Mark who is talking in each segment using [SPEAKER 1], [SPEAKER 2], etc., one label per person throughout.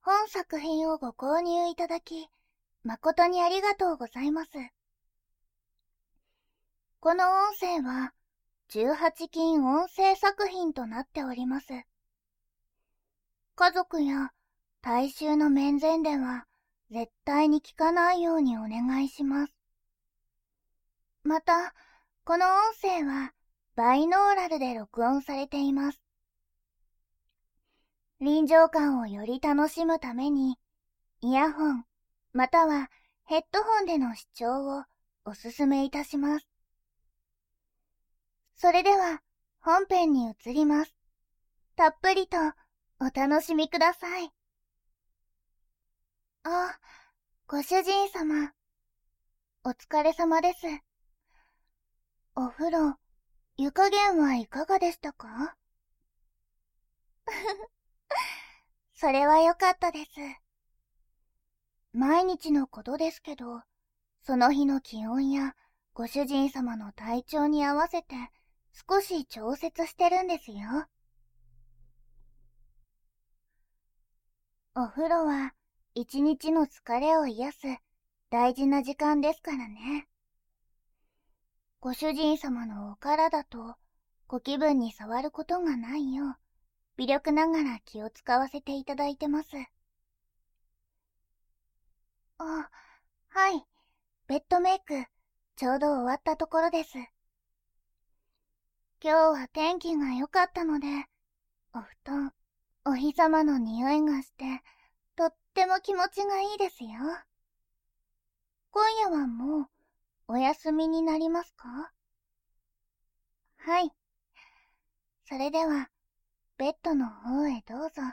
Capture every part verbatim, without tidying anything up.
[SPEAKER 1] 本作品をご購入いただき、誠にありがとうございます。この音声は、じゅうはち禁音声作品となっております。家族や大衆の面前では、絶対に聞かないようにお願いします。また、この音声は、バイノーラルで録音されています。臨場感をより楽しむために、イヤホン、またはヘッドホンでの視聴をおすすめいたします。それでは、本編に移ります。たっぷりとお楽しみください。あ、ご主人様。お疲れ様です。お風呂、湯加減はいかがでしたか？それはよかったです。毎日のことですけど、その日の気温やご主人様の体調に合わせて少し調節してるんですよ。お風呂は一日の疲れを癒す大事な時間ですからね。ご主人様のお体とご気分に触ることがないよう、微力ながら気を使わせていただいてます。あ、はい。ベッドメイク、ちょうど終わったところです。今日は天気が良かったので、お布団、お日様の匂いがして、とっても気持ちがいいですよ。今夜はもう、お休みになりますか？はい。それでは、ベッドの方へどうぞ。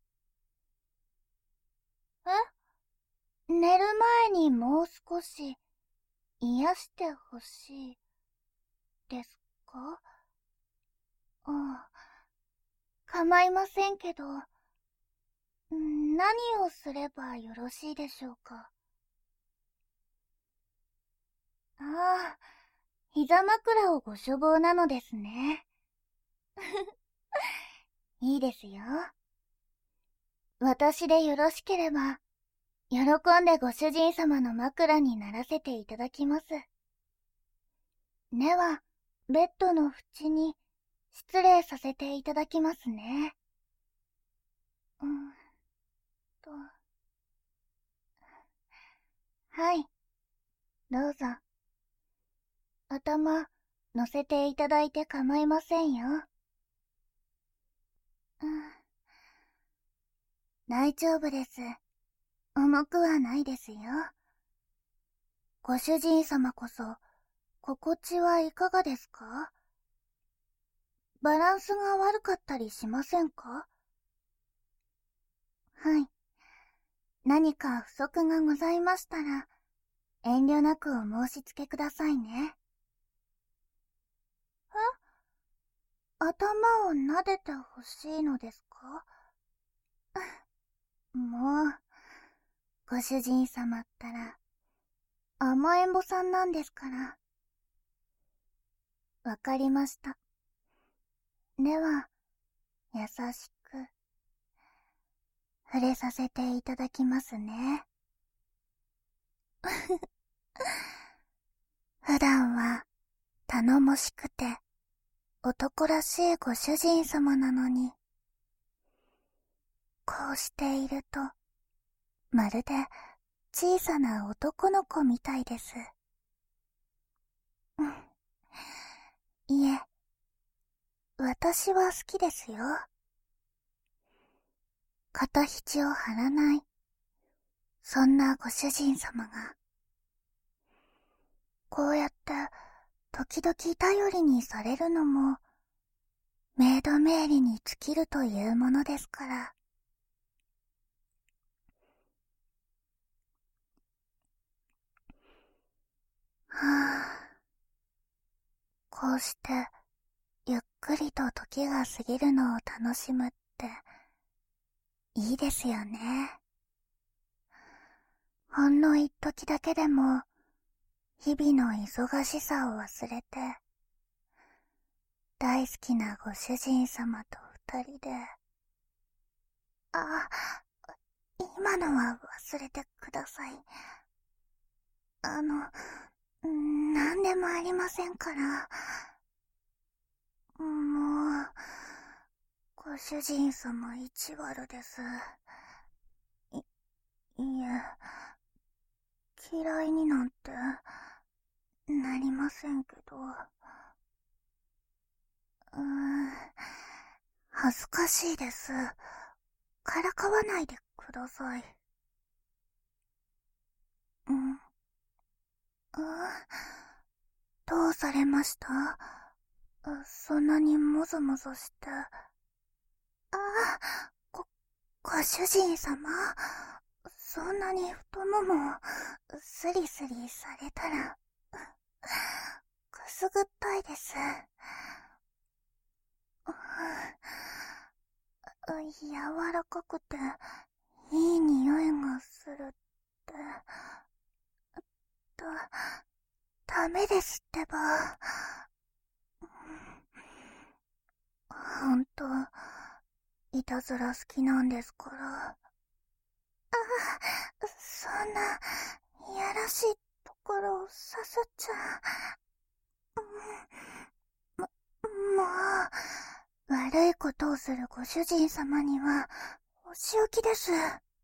[SPEAKER 1] え？寝る前にもう少し、癒してほしい、ですか？ああ、構いませんけど、何をすればよろしいでしょうか？ああ、膝枕をご所望なのですね。いいですよ。私でよろしければ、喜んでご主人様の枕にならせていただきます。では、ベッドの縁に失礼させていただきますね。うんと。はい、どうぞ。頭、乗せていただいて構いませんよ。うん、大丈夫です。重くはないですよ。ご主人様こそ、心地はいかがですか？バランスが悪かったりしませんか？はい。何か不足がございましたら、遠慮なくお申し付けくださいね。え？頭を撫でてほしいのですか？もう、ご主人様ったら、甘えん坊さんなんですから。わかりました。では、優しく、触れさせていただきますね。普段は、頼もしくて、男らしいご主人様なのに、こうしていると、まるで小さな男の子みたいです。うん。いえ、私は好きですよ。肩肘を張らない、そんなご主人様が。こうやって、時々頼りにされるのも、メイド命令に尽きるというものですから。はぁ。こうして、ゆっくりと時が過ぎるのを楽しむって、いいですよね。ほんの一時だけでも、日々の忙しさを忘れて、大好きなご主人様と二人で、あ、痛今のは忘れてください。あの、なんでもありませんから。もう、ご主人様意地悪です。い、いえ、嫌いになんてなりませんけど。うーん、恥ずかしいです。からかわないでください。うん。うん。どうされました？そんなにもぞもぞして。ああ、ご、ご主人様、そんなに太ももをスリスリされたら、くすぐったいです。柔らかくていい匂いがするって。だ、ダメですってば。ほんと、いたずら好きなんですから。あ、そんな、いやらしいところをさすっちゃ。も、もう、悪いことをするご主人様には、お仕置きです。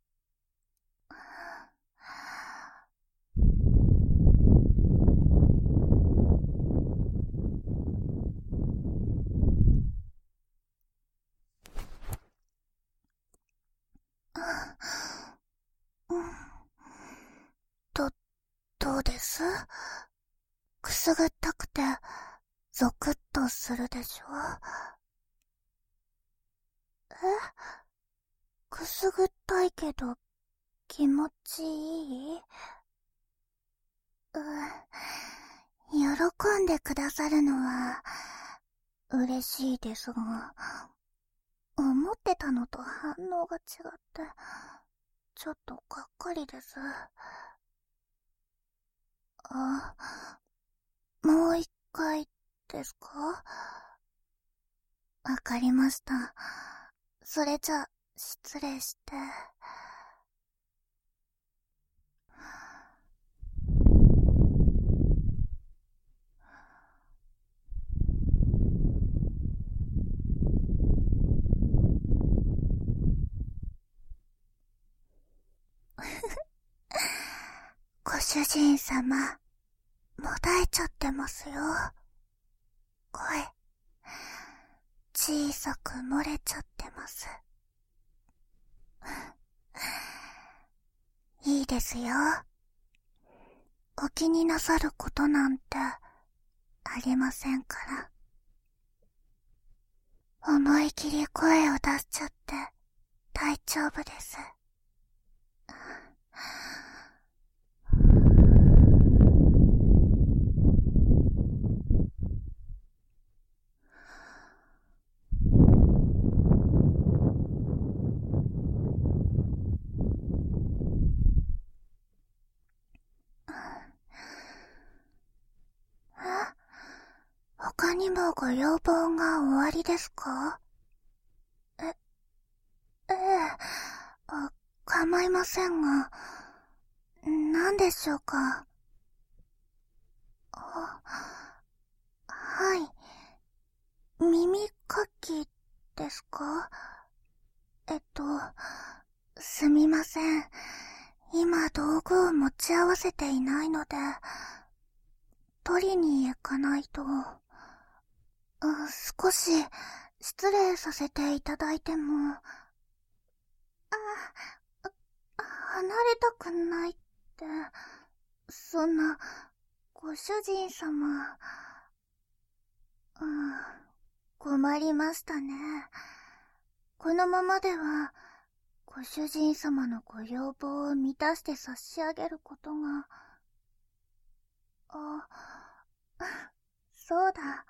[SPEAKER 1] ど、どうです？くすぐったくて、ゾクッとするでしょ？え？くすぐったいけど、気持ちいい？うん、喜んでくださるのは、嬉しいですが、思ってたのと反応が違って、ちょっとがっかりです。あ、もう一回ですか？わかりました。それじゃ、失礼して。ご主人様、もだえちゃってますよ。声、小さく漏れちゃってます。いいですよ。お気になさることなんてありませんから。思い切り声を出しちゃって大丈夫です。他にもご要望がおありですか？え、ええ、あ、構いませんが、何でしょうか？あ、はい。耳かきですか？えっと、すみません。今道具を持ち合わせていないので、取りに行かないと。少し失礼させていただいても。あ、離れたくないって、そんな、ご主人様。うん、困りましたね。このままでは、ご主人様のご要望を満たして差し上げることが。あ、そうだ。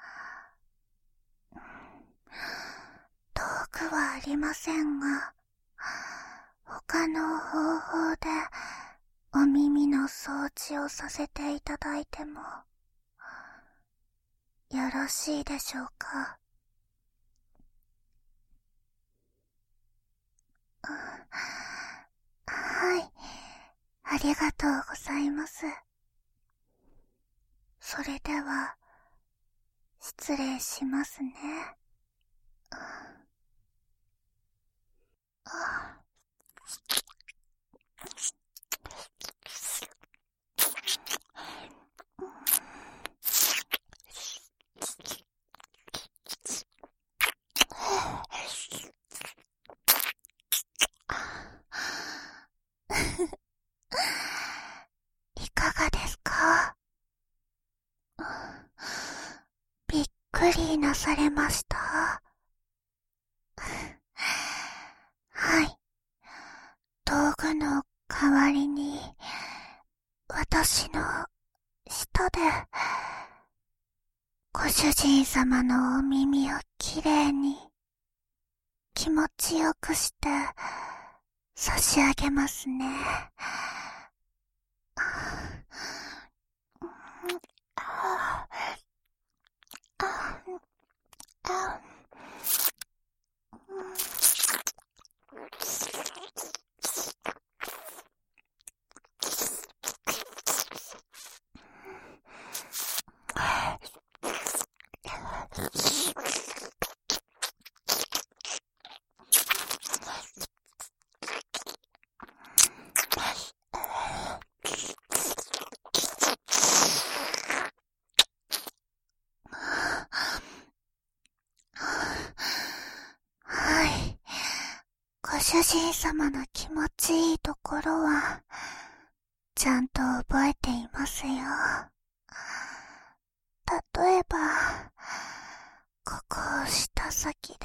[SPEAKER 1] 道具はありませんが、他の方法でお耳の掃除をさせていただいてもよろしいでしょうか？ りがとうございます。それでは、失礼しますね。あいかがですか？びっくりなされました？はい。道具の代わりに、私の舌で、ご主人様のお耳をきれいに、気持ちよくして、差し上げますね。はい。ご主人様の気持ちいいところは、ちゃんと覚えていますよ。例えば、ここを舌先で、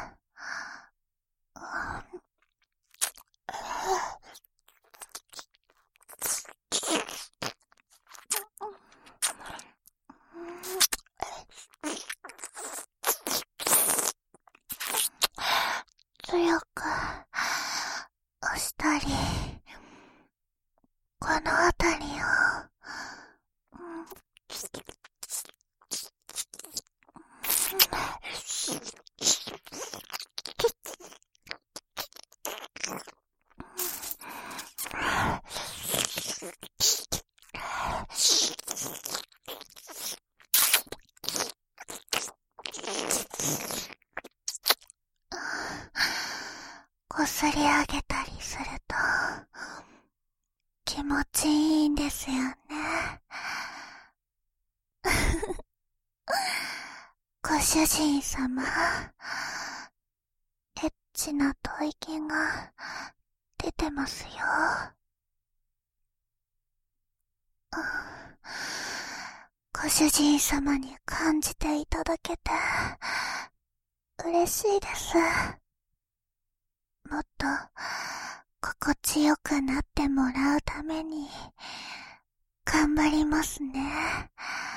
[SPEAKER 1] 強く押したり、この辺りを、こすり上げたりすると気持ちいいんですよね。ご主人様、エッチな吐息が出てますよ。ご主人様に感じていただけて嬉しいです。もっと心地よくなってもらうために頑張りますね。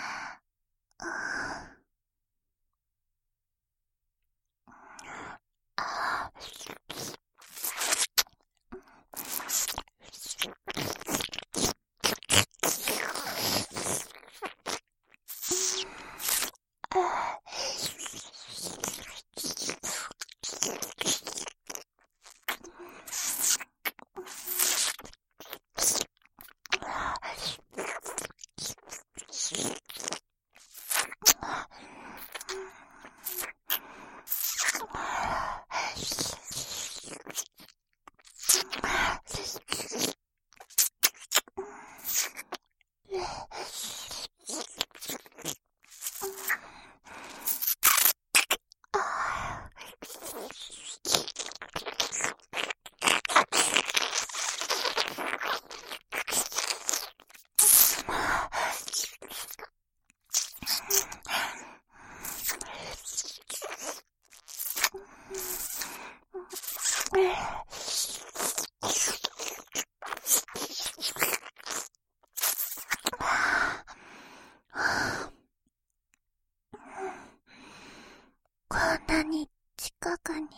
[SPEAKER 1] こんなに近くに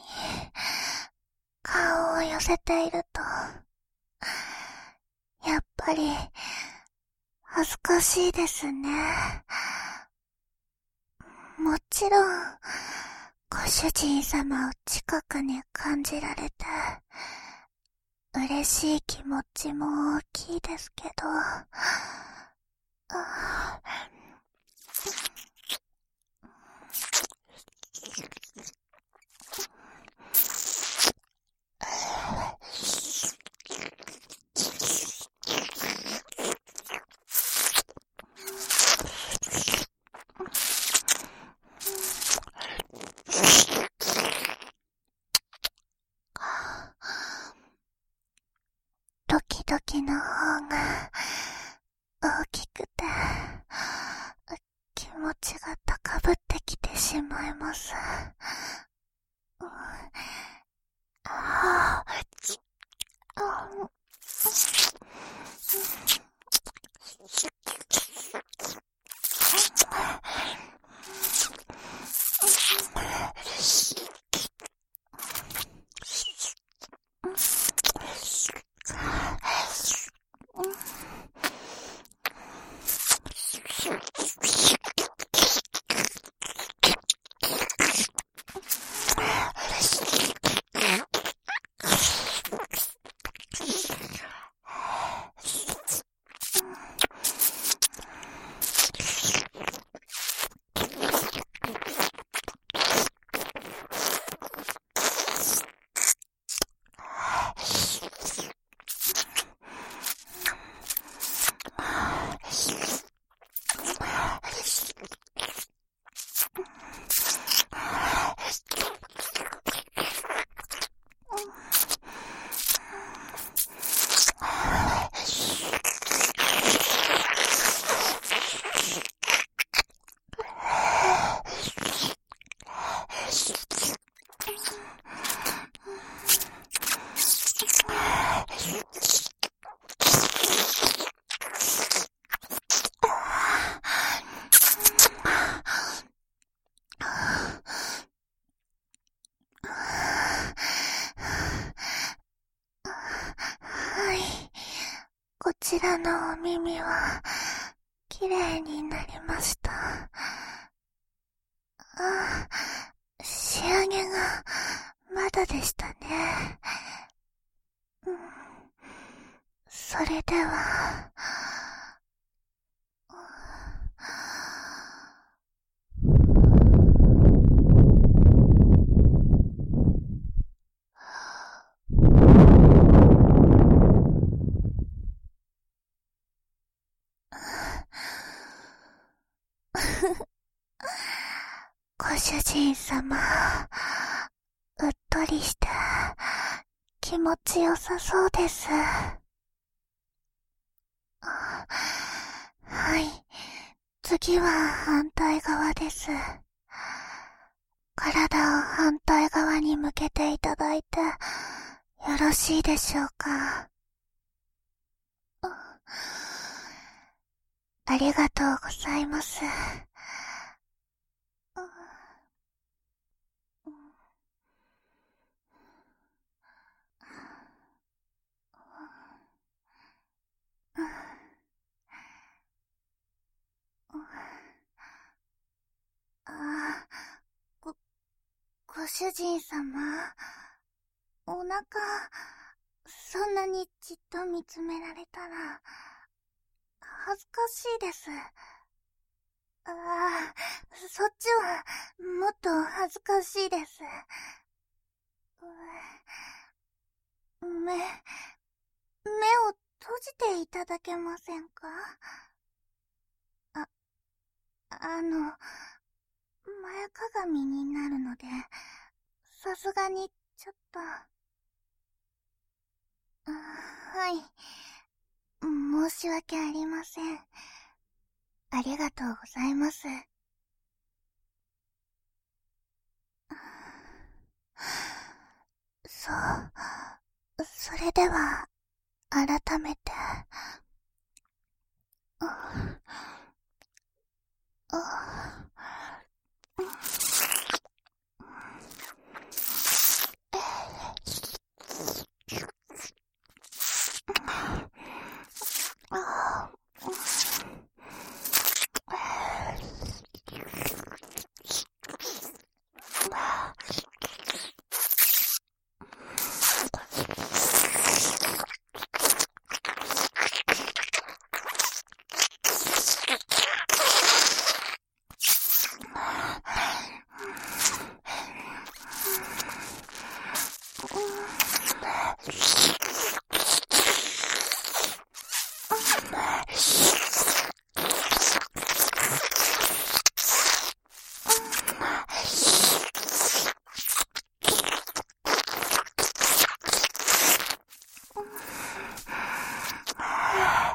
[SPEAKER 1] 顔を寄せていると、やっぱり恥ずかしいですね。もちろんご主人様を近くに感じられて嬉しい気持ちも大きいですけど、あドキドキの方が大きくて気持ちが高ぶってきてしまいます。うん、あーあはい、こちらのお耳はきれいになりました。あ、仕上げがまだでしたね。うん、それでは、ご主人様、うっとりして気持ちよさそうです。はい、次は反対側です。体を反対側に向けていただいてよろしいでしょうか。ありがとうございます。あ、ご、ご主人様、お腹、そんなにじっと見つめられたら、恥ずかしいです。ああ、そっちは、もっと恥ずかしいです。目、目を閉じていただけませんか？あ、あの、前かがみになるので、さすがにちょっと。あ、はい。申し訳ありません。ありがとうございます。そう。それでは、改めて。ああ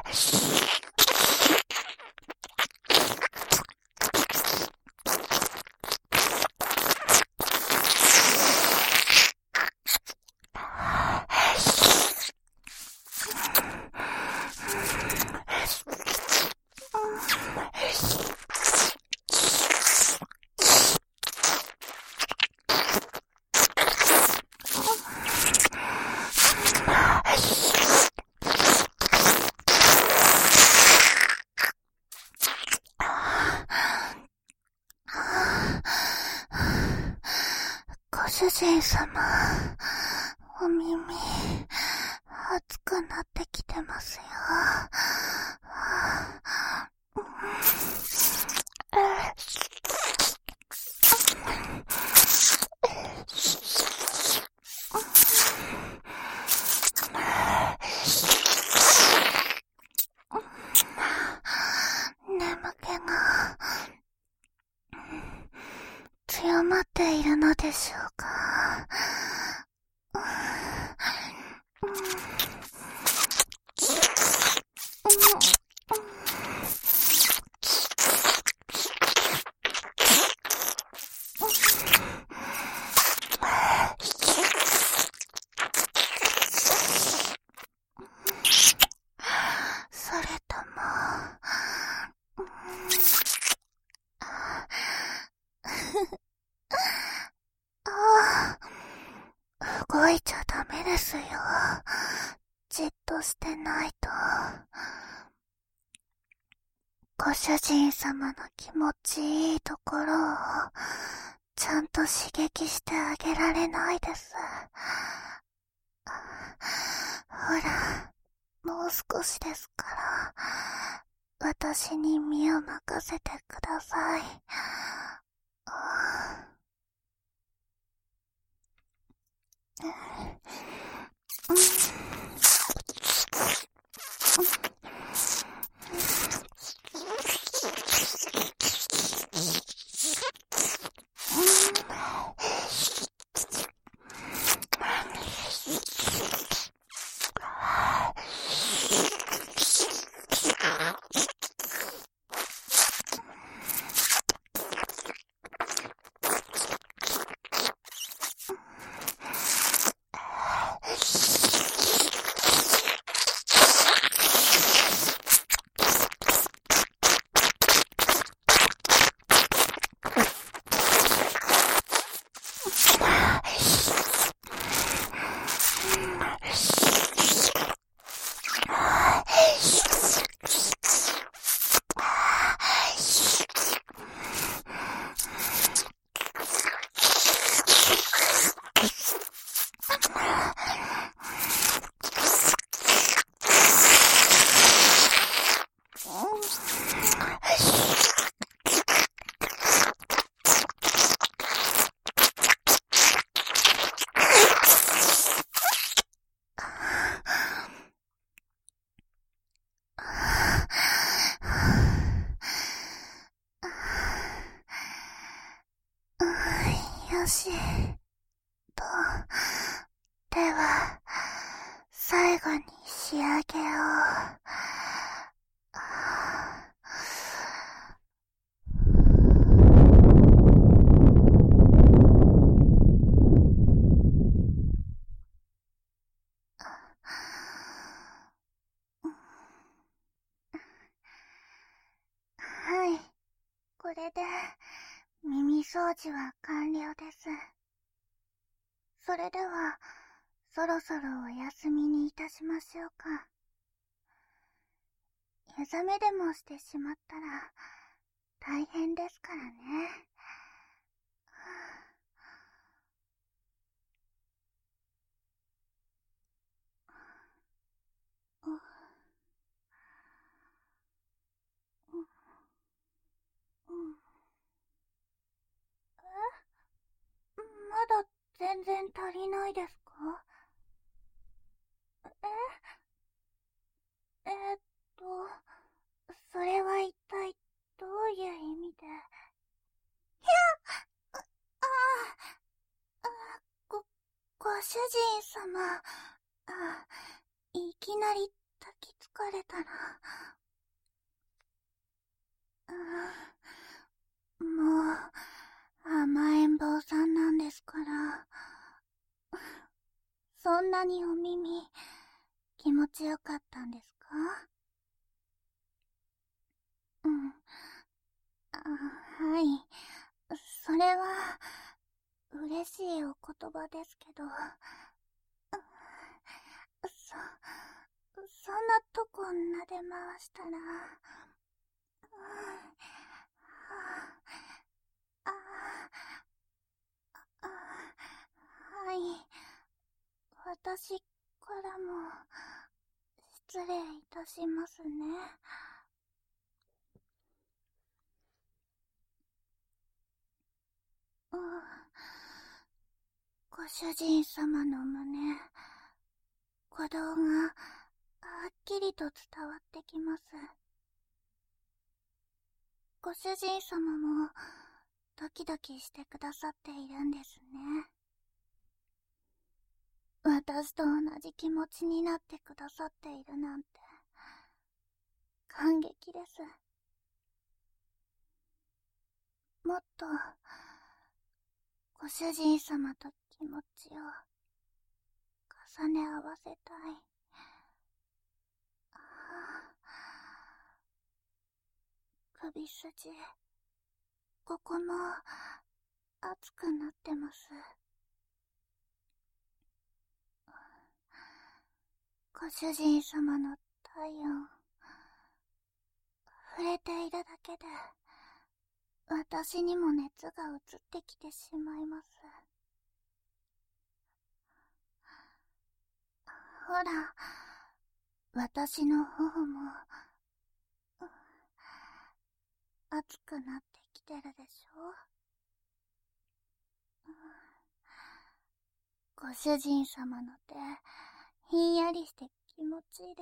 [SPEAKER 1] ご主人様、お耳、熱くなってきてますよ。眠気が強まっているのでしょうか。それとも、ああ、動いちゃダメですよ。じっとしてないと。ご主人様の気持ちいいところをちゃんと刺激してあげられないです。ほら、もう少しですから、私に身を任せてください。よしと、では最後に仕上げを。はい、これで耳掃除は完了です。それではそろそろお休みにいたしましょうか。湯冷めでもしてしまったら大変ですからね。え、まだ全然足りないですか？ええーっと、それは一体どういう意味で？ひゃっ、ああ、ご、ご主人様、あ、いきなり抱きつかれたら、うん、もう甘えん坊さんなんですから。そんなにお耳気持ちよかったんですか？うん。あ、はい。それは嬉しいお言葉ですけど、そそんなとこ撫で回したら、うん、ああ、はい。私からも失礼いたしますね。うん、ご主人様の胸、鼓動がはっきりと伝わってきます。ご主人様もドキドキしてくださっているんですね。私と同じ気持ちになってくださっているなんて感激です。もっとご主人様と気持ちを重ね合わせたい。ああ、首筋、ここも熱くなってます。ご主人様の体温、触れているだけで私にも熱が移ってきてしまいます。ほら、私の頬も熱くなってきてるでしょ。ご主人様の手、ひんやりして気持ちいいです。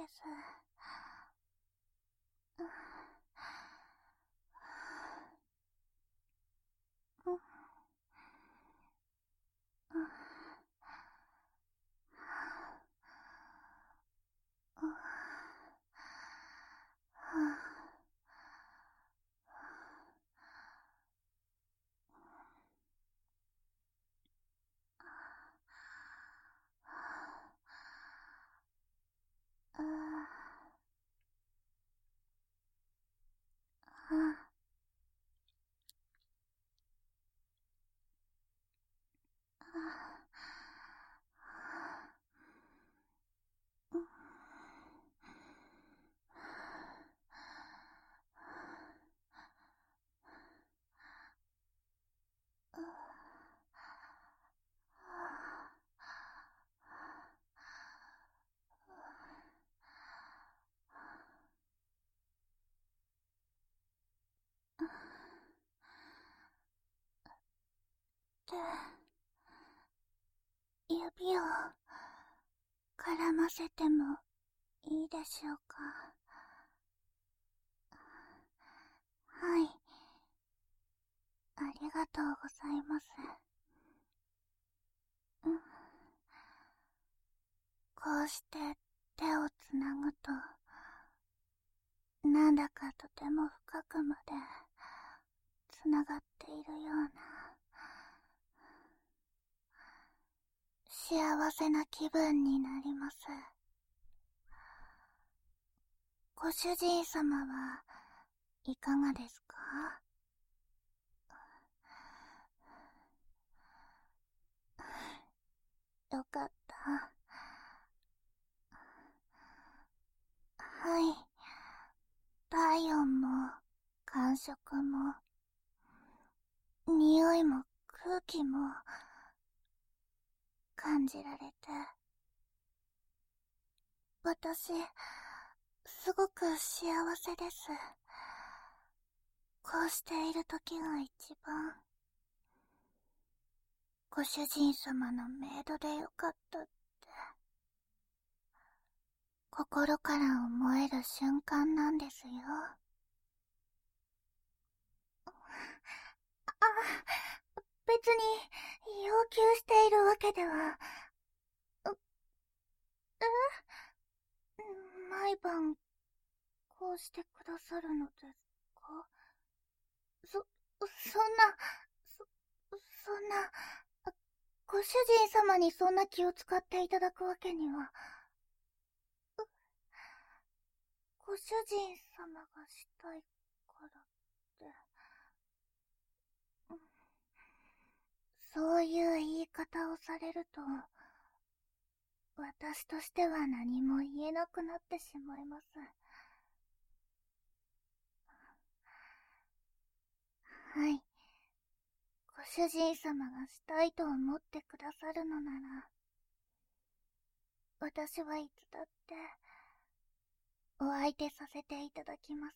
[SPEAKER 1] で、指を絡ませてもいいでしょうか？はい、ありがとうございます。うん、こうして手をつなぐと、なんだかとても深くまでつながっているような幸せな気分になります。ご主人様はいかがですか？よかった。はい。体温も感触も匂いも空気も感じられて、私すごく幸せです。こうしている時が一番ご主人様のメイドでよかったって心から思える瞬間なんですよ。あ、別に要求しているわけでは。う、え毎晩こうしてくださるのですか？そ、そんな、そ、そんな、ご主人様にそんな気を使っていただくわけには。ご主人様がしたいからって。そういう言い方をされると、私としては何も言えなくなってしまいます。はい。ご主人様がしたいと思ってくださるのなら、私はいつだってお相手させていただきます。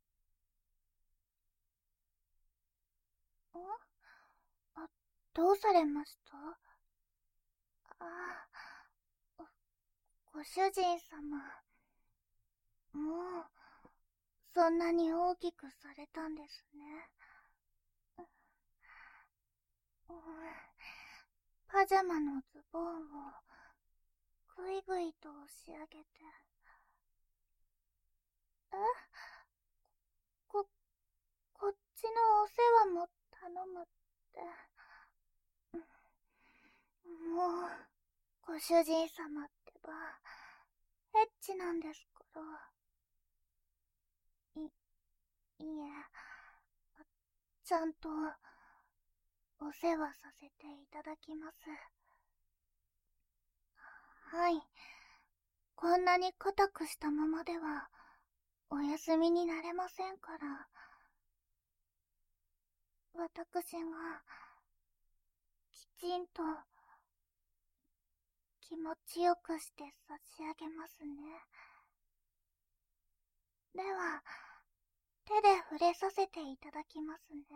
[SPEAKER 1] ん？あ、どうされました？あ、ご主人様、もう、そんなに大きくされたんですね。うん、パジャマのズボンをぐいぐいと押し上げて。え？こ、こっちのお世話も頼むって。もう、ご主人様ってば、エッチなんですから。い、いえ、ちゃんと、お世話させていただきます。はい。こんなに固くしたままでは、お休みになれませんから。私が、きちんと、気持ちよくして差し上げますね。では、手で触れさせていただきますね。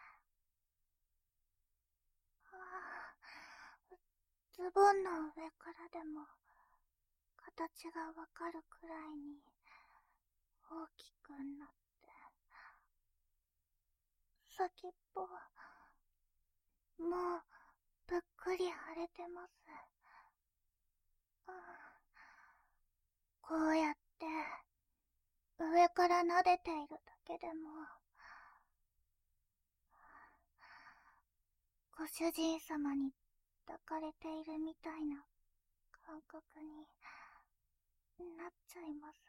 [SPEAKER 1] はあ、ズボンの上からでも、形がわかるくらいに、大きくなって、先っぽ、もう、ぷっくり腫れてます。ああ、こうやって、上から撫でているだけでも、ご主人様に抱かれているみたいな感覚になっちゃいます。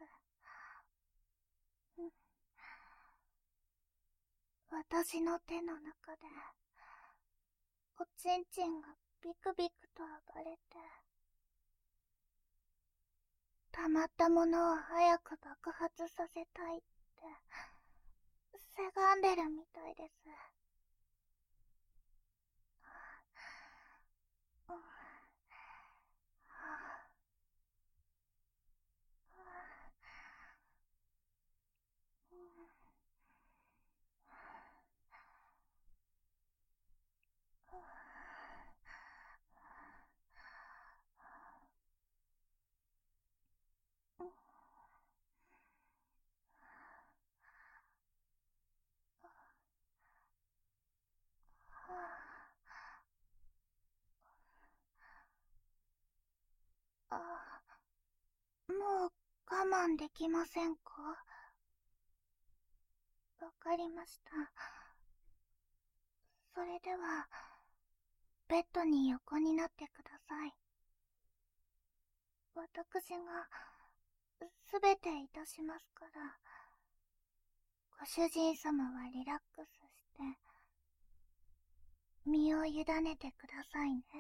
[SPEAKER 1] 私の手の中で、おちんちんがビクビクと暴れて、溜まったものを早く爆発させたいって、せがんでるみたいです。うん、はあ、うん、あ、もう我慢できませんか？わかりました。それでは、ベッドに横になってください。私が、すべていたしますから、ご主人様はリラックスして、身を委ねてくださいね。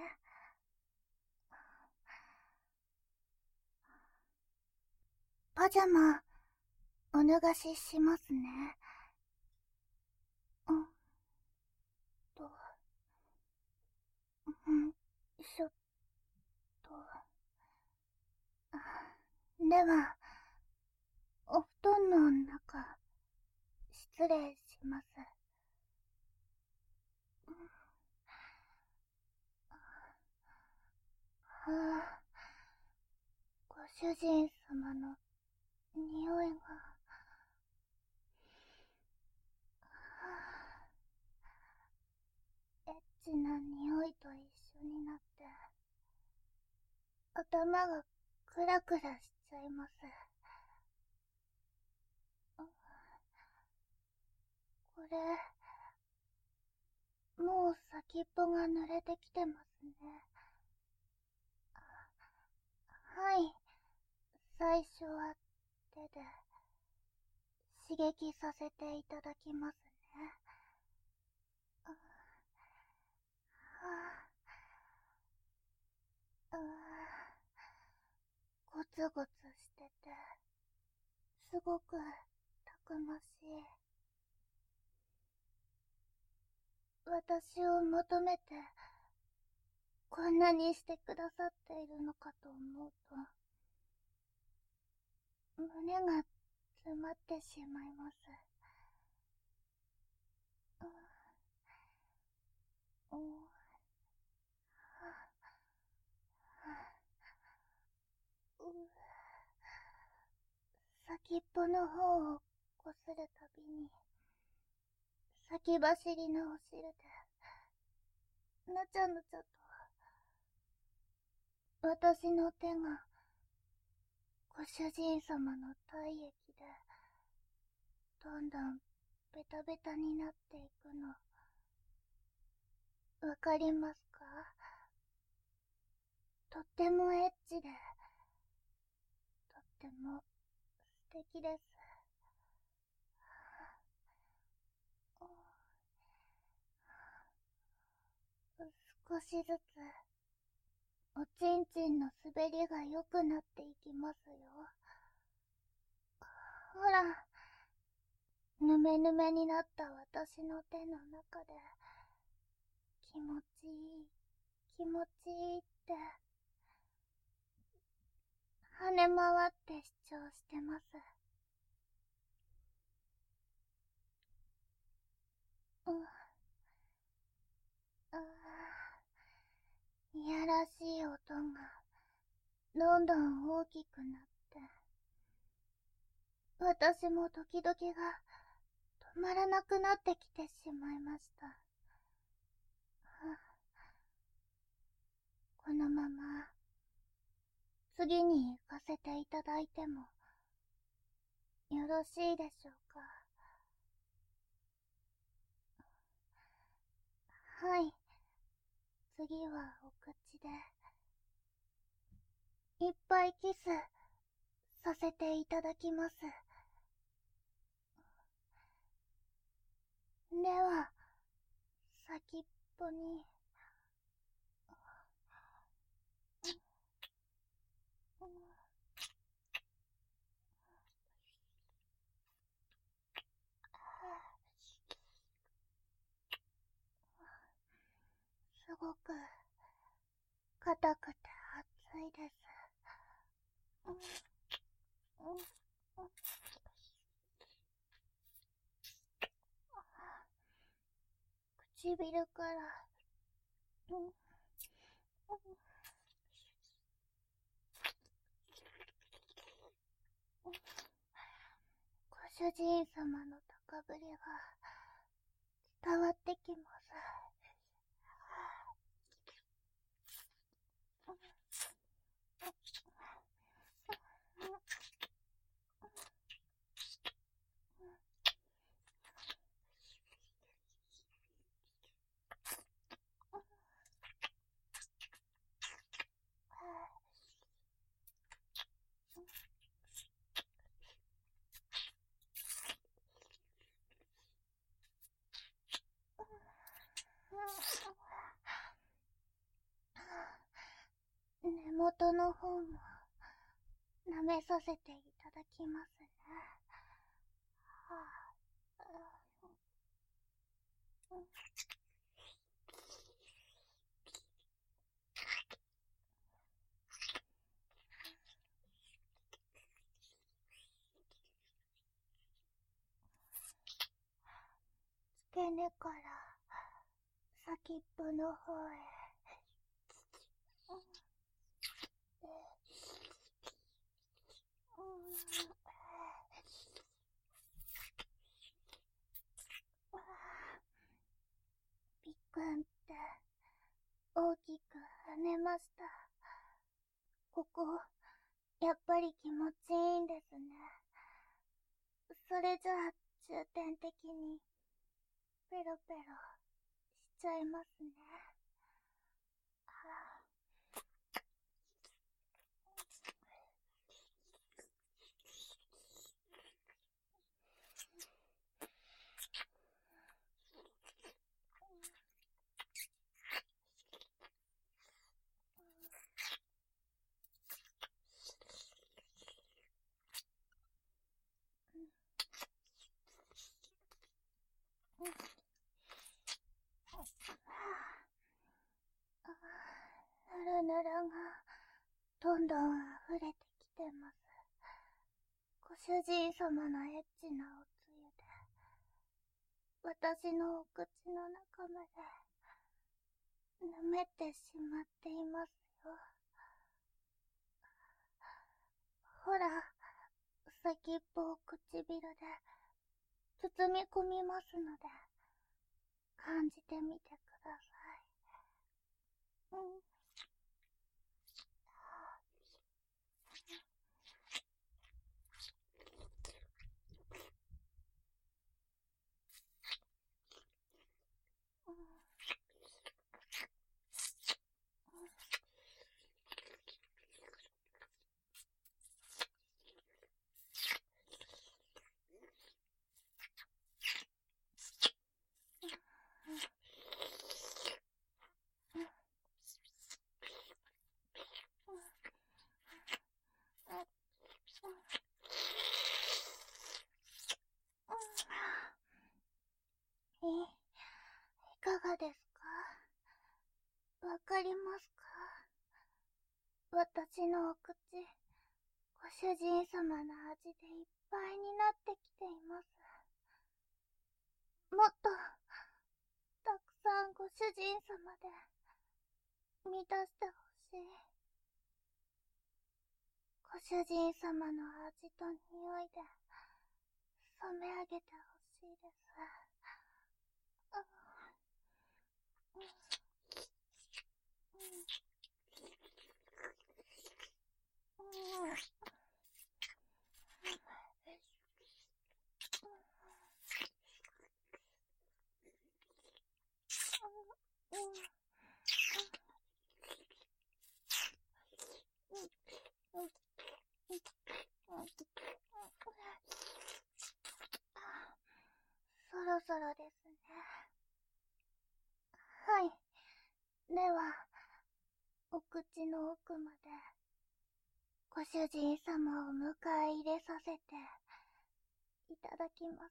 [SPEAKER 1] パジャマ、お脱がししますね。うんと、うんしょっと。では、お布団の中、失礼します。はあ、ご主人様の匂いが、はあ、エッチな匂いと一緒になって、頭がクラクラしちゃいます。 れ、もう先っぽが濡れてきてますね。はい、最初は手で刺激させていただきますね。はあ、うゴツゴツしてて、すごくたくましい。私を求めて、こんなにしてくださっているのかと思うと、胸が詰まってしまいます。うん、先っぽの方をこするたびに、先走りのお汁で、ぬちゃぬちゃと、私の手が、ご主人様の体液で、どんどんベタベタになっていくの、わかりますか？とってもエッチで、とっても素敵です。少しずつ、おちんちんの滑りが良くなっていきますよ。ほら、ぬめぬめになった私の手の中で、気持ちいい、気持ちいいって、跳ね回って主張してます。うん。あー、いやらしい音が、どんどん大きくなって、私も時々が止まらなくなってきてしまいました。このまま、次に行かせていただいても、よろしいでしょうか。はい。次はお口で、いっぱいキス、させていただきます。では、先っぽに、すごく、硬くて熱いです。唇から、ご主人様の高ぶりが伝わってきます。根元の方も舐めさせていただきますね。はあ、うん、付け根から先っぽの方へ、ビックンって大きく跳ねました。ここ、やっぱり気持ちいいんですね。それじゃあ重点的にペロペロしちゃいますね。ぬるぬるがどんどん溢れてきてます。ご主人様のエッチなおつゆで私のお口の中までぬめってしまっていますよ。ほら、先っぽを唇で包み込みますので感じてみてください。うん。いかがですか？わかりますか？私のお口、ご主人様の味でいっぱいになってきています。もっと、たくさんご主人様で満たしてほしい。ご主人様の味と匂いで染め上げてほしいです。うんうんうんそろそろですね。はい。では、お口の奥まで、ご主人様を迎え入れさせて、いただきます。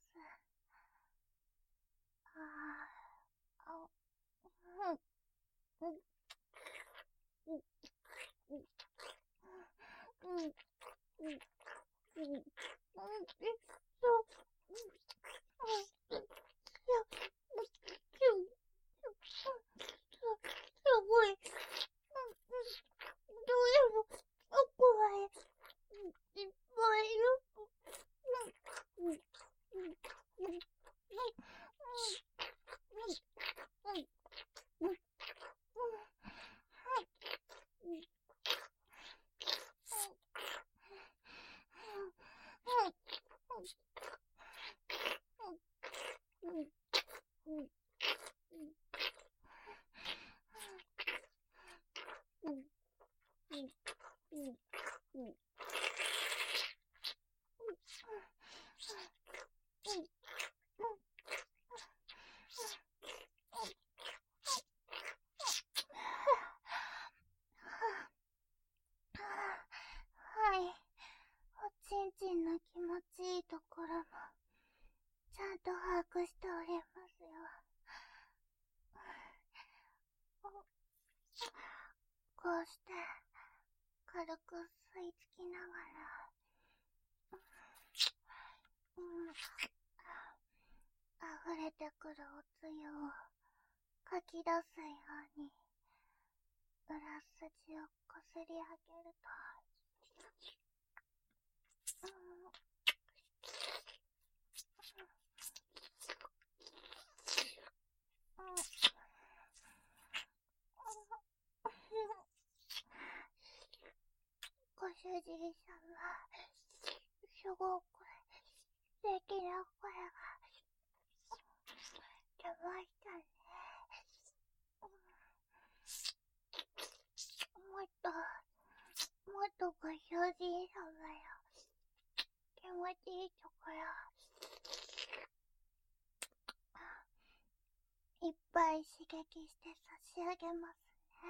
[SPEAKER 1] ああ、あ、うん、うん、うん、うん、うん、うん、うん、うん、えっと、うん、うん、すごい、どうやら、奥は、いっぱいよ。うん、うん、うん、うん、うん、うん、うん、はい。おちんちんの気持ちいいところも、ちゃんと把握しておりますよ。こうして、軽く吸い付きながら、うん、溢れてくるおつゆをかき出すように、裏筋をこすり上げると、うん、うん、ご主人様、すごく素敵な声が、でとご主人様よ。気持ちいいところいっぱい刺激して差し上げますね。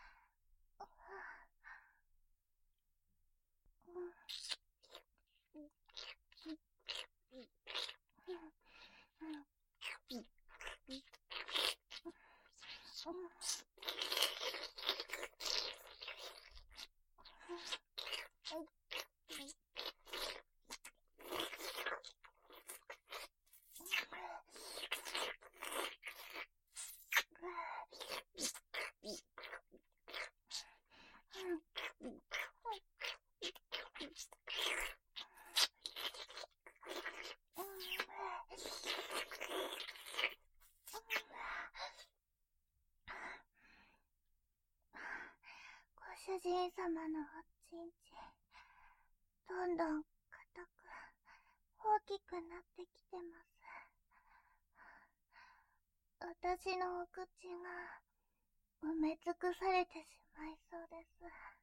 [SPEAKER 1] ご主人様のおちんちん、どんどん硬く大きくなってきてます。私のお口が埋め尽くされてしまいそうです。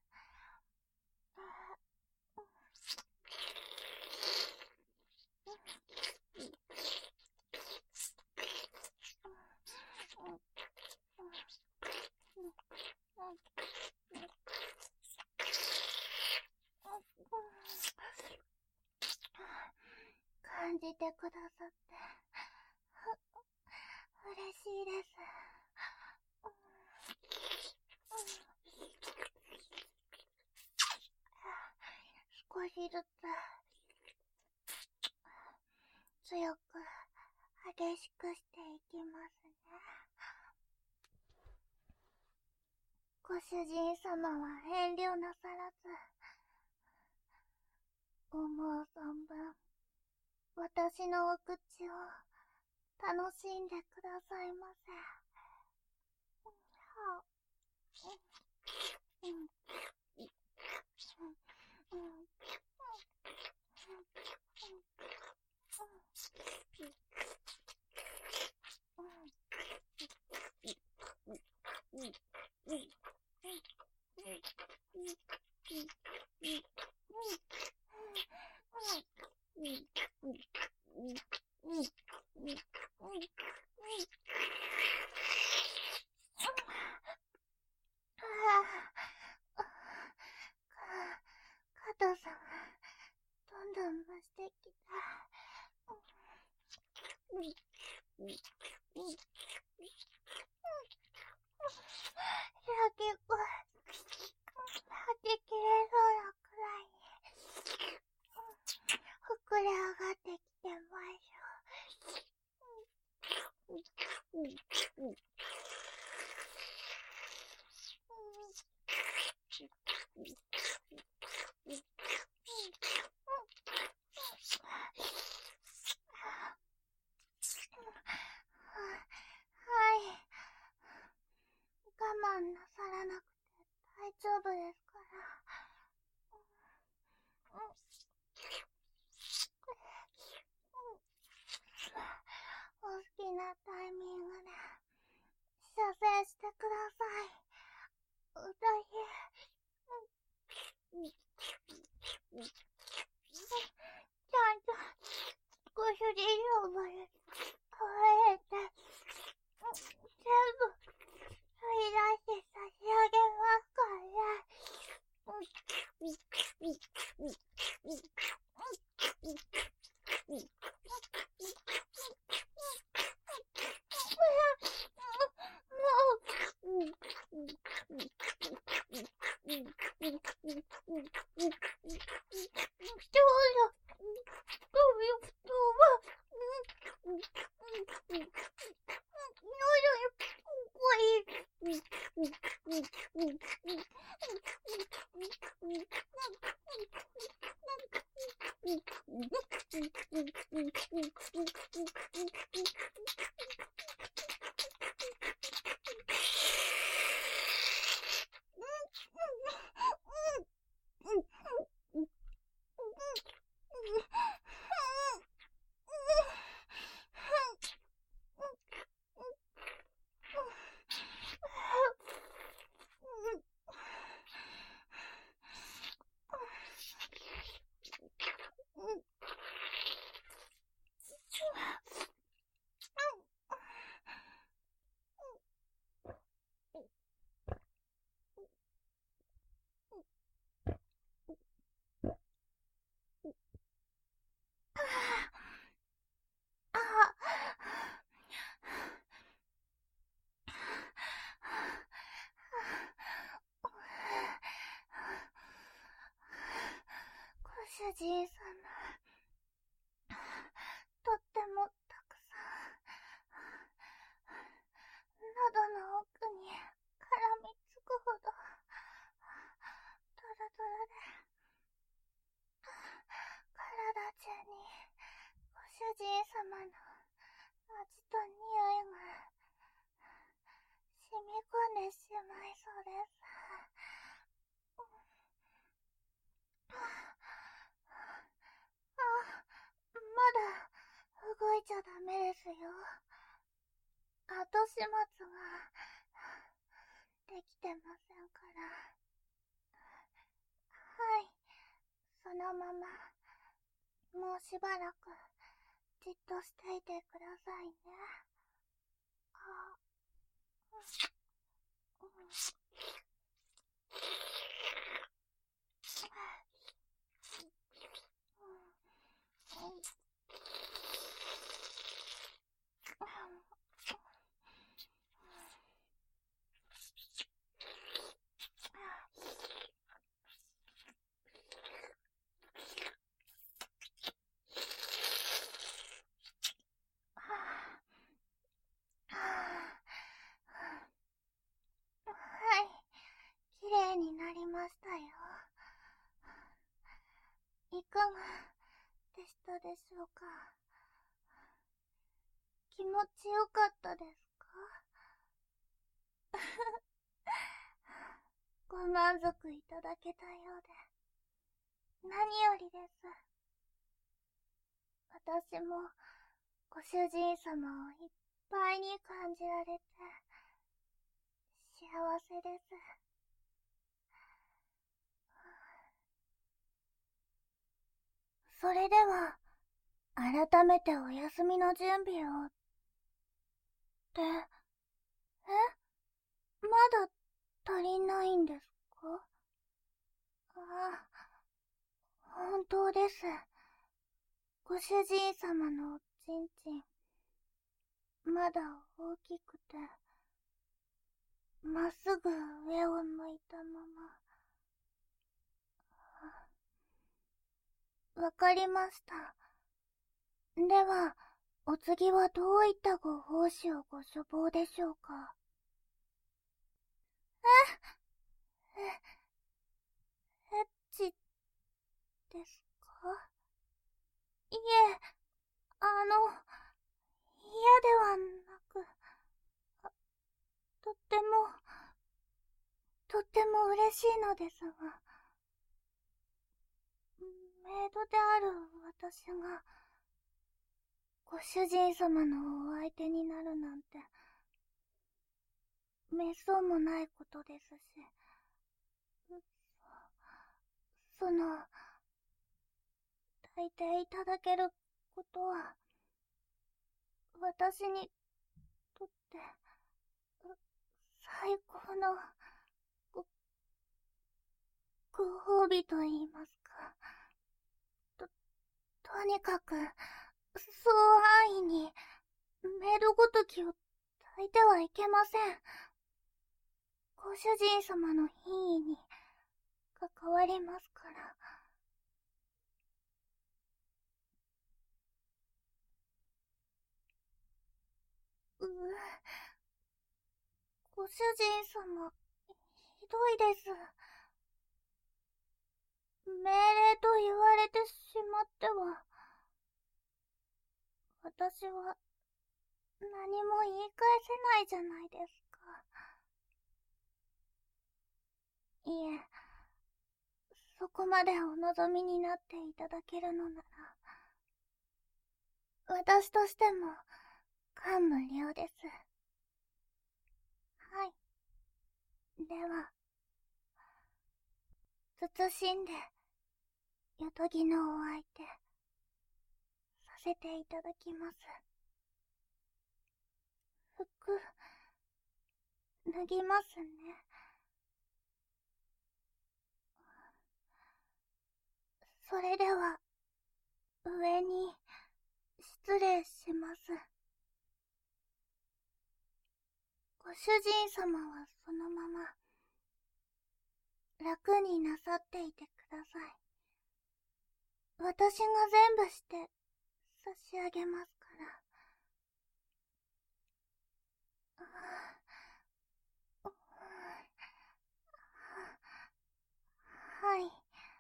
[SPEAKER 1] 感じてくださって嬉しいです。少しずつ強く激しくしていきますね。ご主人様は遠慮なさらず、思う存分私のお口を楽しんでくださいませ。加藤さん、どんどん増してきた。焼き声、吐ききれそうなくらいに膨れ上がってきてまいしょ。はい。我慢なさらなくて大丈夫ですから。お好きなタイミングで射精してください。歌いちゃんとご主人様に会えて全部取り出して差し上げますからね。 人様、とってもたくさん、喉の奥に絡みつくほど、トロトロで、体中にご主人様の味と匂いが染み込んでしまいそうです。あ、まだ動いちゃダメですよ。後始末ができてませんから。はい、そのままもうしばらくじっとしていてくださいね。あ、うん、うん、うん、はい、きれいになりましたよ。いかがでしたでしょうか。気持ちよかったですか？ご満足いただけたようで何よりです。私もご主人様をいっぱいに感じられて幸せです。それでは改めてお休みの準備をって、え、まだ足りないんですか？あ、本当です。ご主人様のおちんちんまだ大きくてまっすぐ上を向いたまま。わかりました。ではお次はどういったご奉仕をご所望でしょうか？え、え、エッチですか？いえ、あの、嫌ではなく、あ、とっても、とっても嬉しいのですが、メイドである私が、ご主人様のお相手になるなんて、めっそうもないことですし、その、抱いていただけることは、私にとって、最高の、ご、ご褒美と言いますか。と、とにかく、そう安易に、メイドごときを抱いてはいけません。ご主人様の品位に関わりますから。うう、ご主人様、ひどいです。命令と言われてしまっては、私は何も言い返せないじゃないですか。いえ、そこまでお望みになっていただけるのなら、私としても感無量です。はい。では、慎んで、よとぎのお相手、させていただきます。服、脱ぎますね。それでは、上に、失礼します。ご主人様はそのまま、楽になさっていてください。 私が全部して差し上げますから。はい。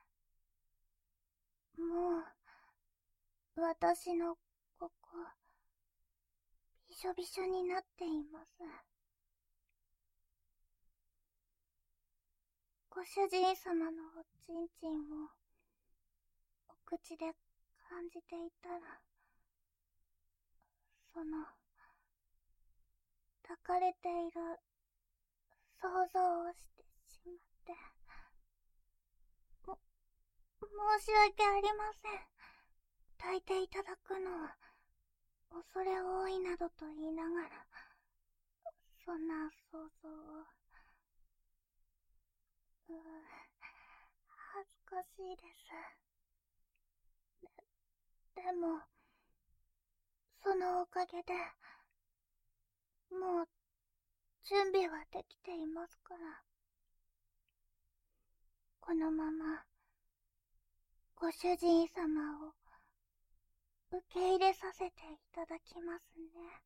[SPEAKER 1] もう、私のここ、びしょびしょになっています。ご主人様のおちんちんを、お口で感じていたら、その、抱かれている想像をしてしまって、も、申し訳ありません。抱いていただくのは、恐れ多いなどと言いながら、そんな想像を、うー、恥ずかしいです。で、でも、そのおかげで、もう、準備はできていますから、このまま、ご主人様を、受け入れさせていただきますね。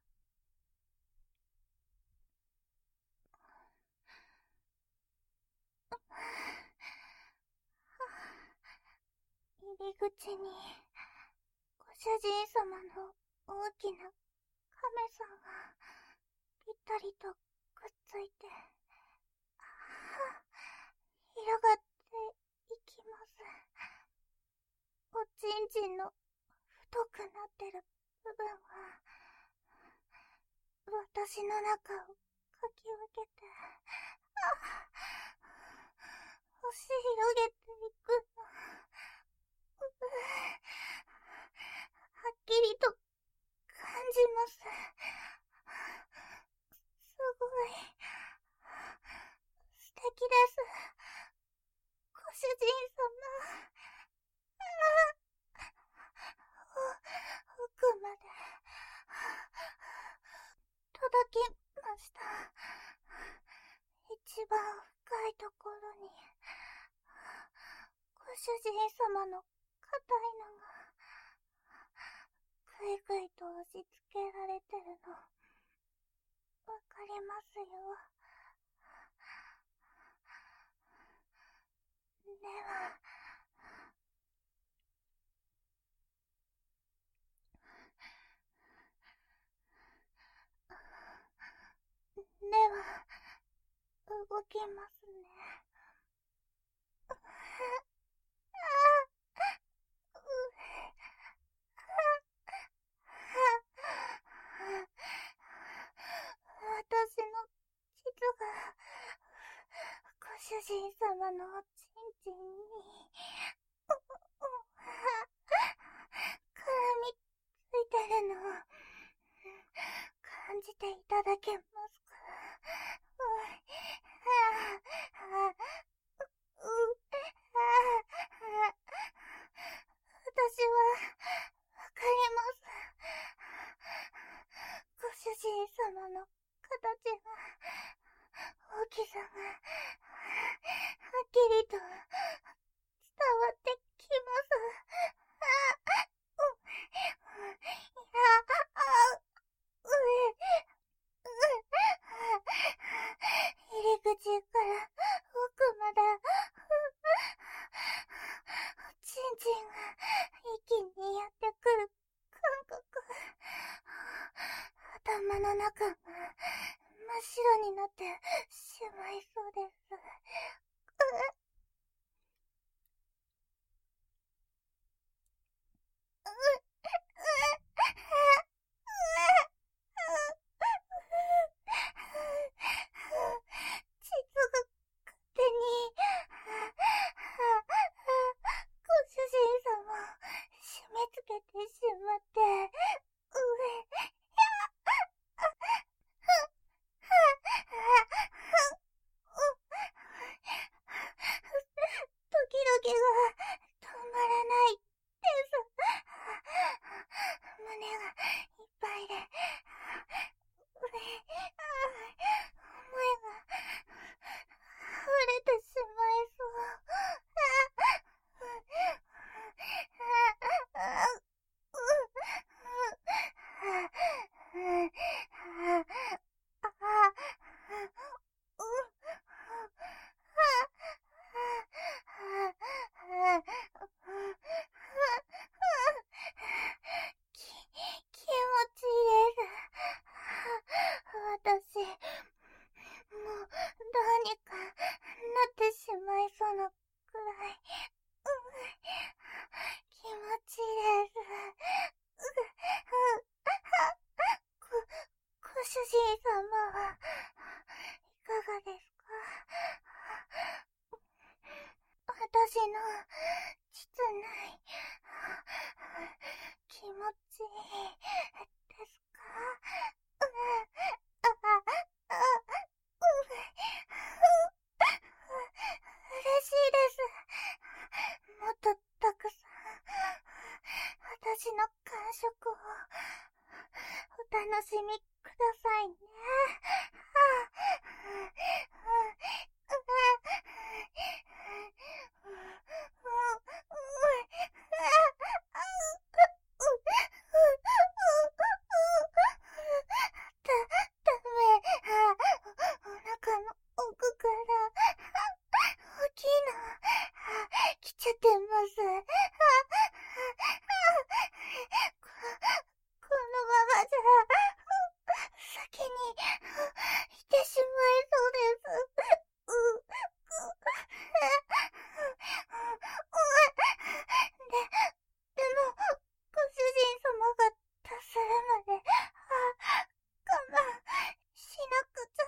[SPEAKER 1] 入り口に、ご主人様の大きな亀さんが、ぴったりとくっついて、広がっていきます。おちんちんの太くなってる部分は、私の中をかき分けて、押し広げていくの。はっきりと感じます。すごい、素敵です。ご主人様。奥まで届きました。一番深いところに、ご主人様の硬いのが、ぐいぐいと押し付けられてるの、わかりますよ。では、では、動きますね。私の膣が、ご主人様のおちんちんに、絡みついてるのを、感じていただけますか？私は、わかります。ご主人様の形が、大きさが、はっきりと、伝わってきます。いや、あ、うえ、入り口から奥まで、ちんちんが一気にやってくる感覚。頭の中が真っ白になってしまいそうです。膣が勝手に、ご主人様を締め付けてしまって、うえ、時々が止まらないです。胸がいっぱいで、うえ、思いが溢れてしまいそう。 様はいかがですか？私の膣内気持ちいいですか？うああ嬉しいです。もっとたくさん私の感触をお楽しみくださいね。お腹の奥から大きいの来ちゃってます。こ、このままじゃ先にいてしまいそうです。で、でも、ご主人様が達するまで、我慢しなくちゃ。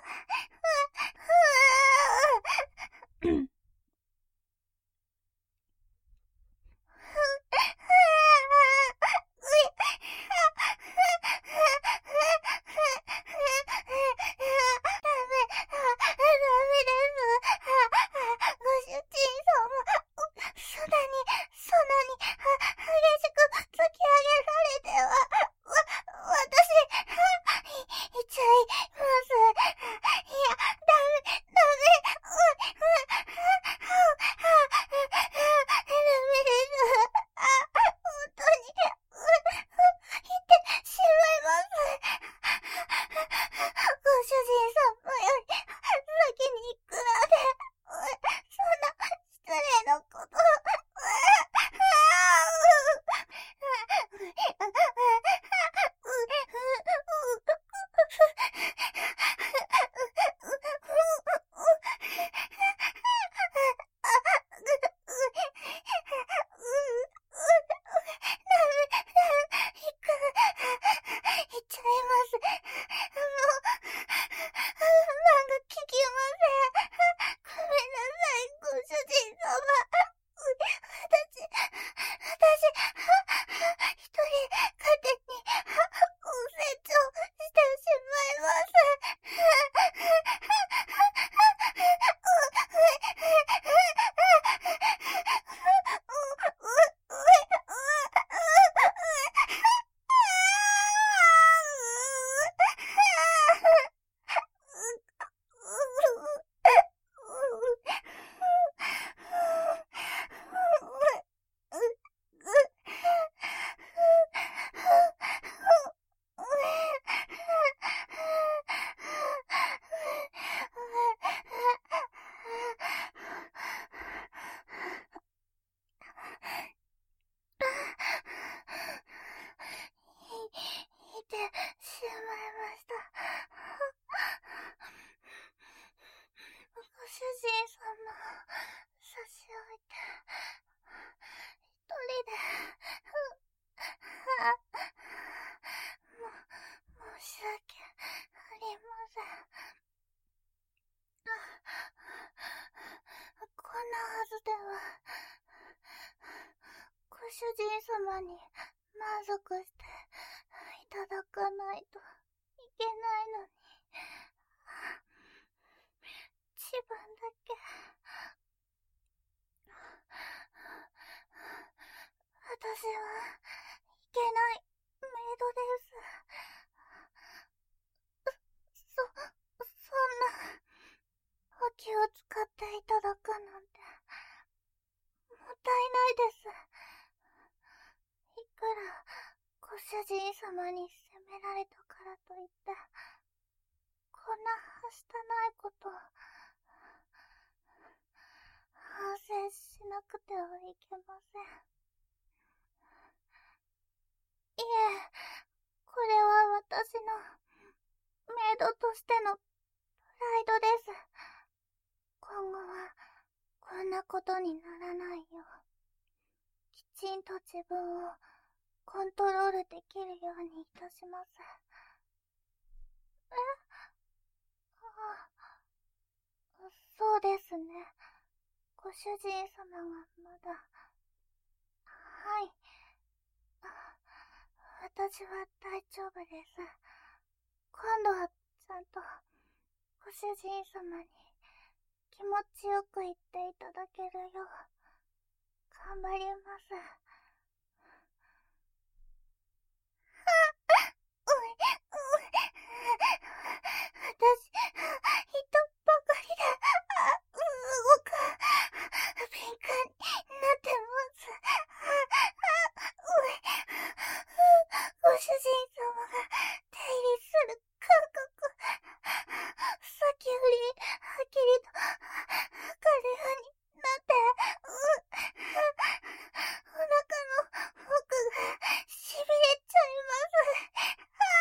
[SPEAKER 1] 主人様に満足していただかないといけないのに、一番だけ私はいけないメイドです。そ、そんなお気を使っていただくなんてもったいないです。いくらご主人様に責められたからといってこんなはしたないこと反省しなくてはいけません。いえ、これは私のメイドとしてのプライドです。今後はこんなことにならないようきちんと自分をコントロールできるようにいたします。えそうですね。ご主人様がまだ。はい。私は大丈夫です。今度はちゃんとご主人様に気持ちよく言っていただけるよう頑張ります。私、人ばかりで、あ、すごく、敏感になってます。ご主人様が出入りする感覚、さっきよりはっきりとわかるようになって、お腹の奥がしびれちゃいます。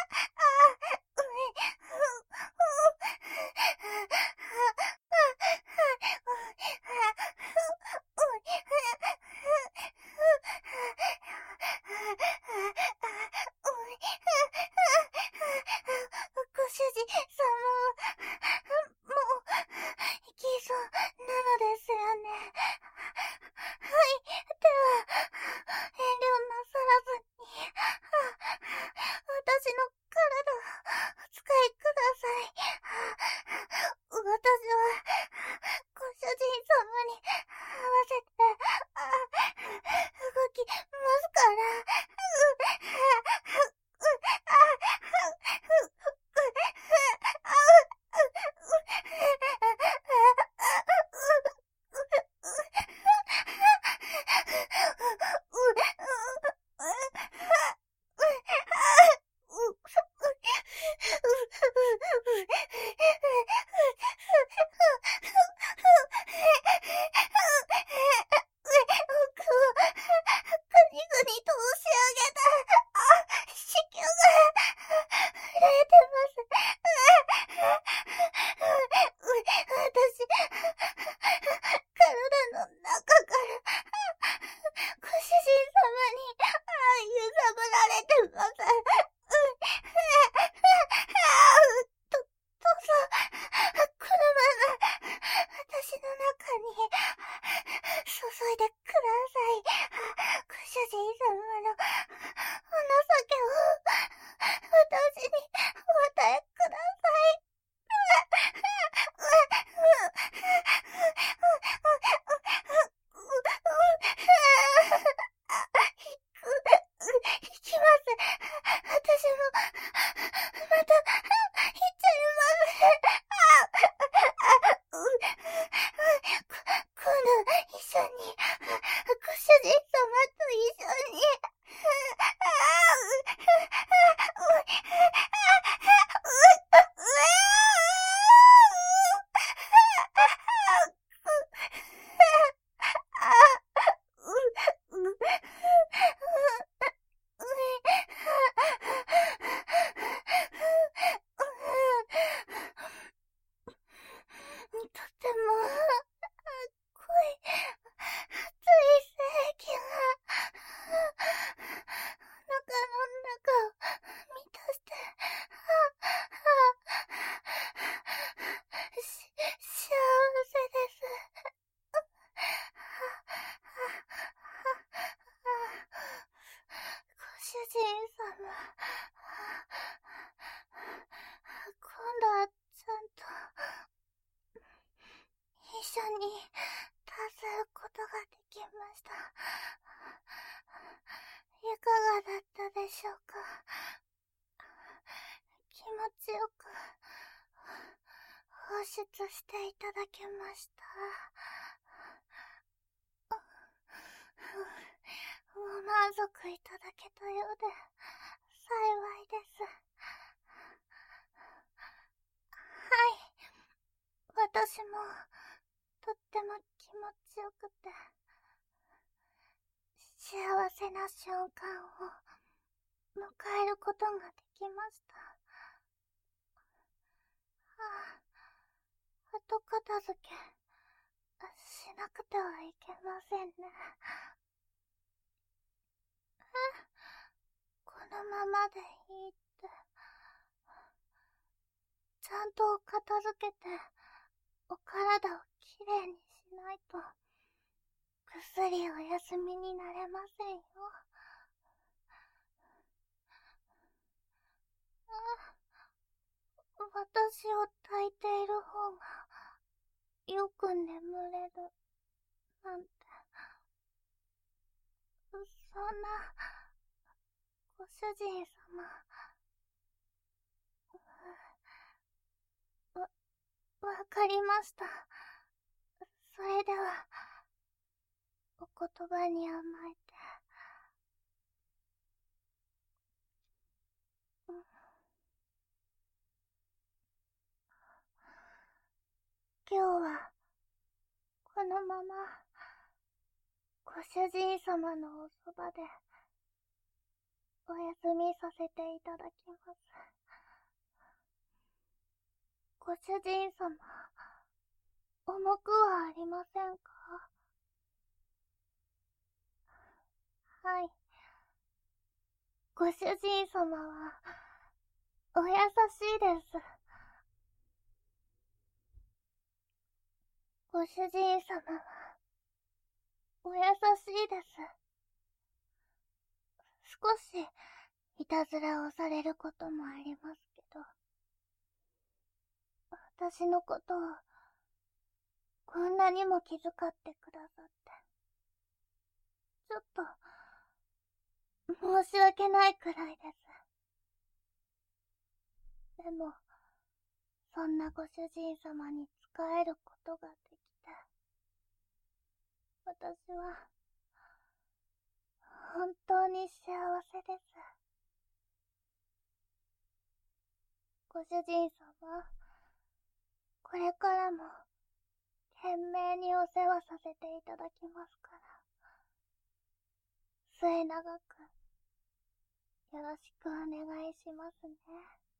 [SPEAKER 1] ご主人様は、もう、行きそうなのですよね。はい、では、遠慮なさらずに、私の体をお使いください。私は、ご主人様に合わせて、動きますから。していただきました。ご満足いただけたようで幸いです。はい、私もとっても気持ちよくて幸せな瞬間を迎えることができました。はあ、後片付けしなくてはいけませんね。このままでいいってちゃんと片付けてお体をきれいにしないと、ぐっすりお休みになれませんよ。私を抱いている方が、よく眠れる、なんて。そんな、ご主人様。わ、わかりました。それでは、お言葉に甘えて。今日は、このまま、ご主人様のおそばで、お休みさせていただきます。ご主人様、重くはありませんか？はい。ご主人様は、お優しいです。ご主人様は、お優しいです。少し、いたずらをされることもありますけど、私のことを、こんなにも気遣ってくださって、ちょっと、申し訳ないくらいです。でも、そんなご主人様に仕えることができて、私は、本当に幸せです。ご主人様、これからも、懸命にお世話させていただきますから、末永く、よろしくお願いしますね。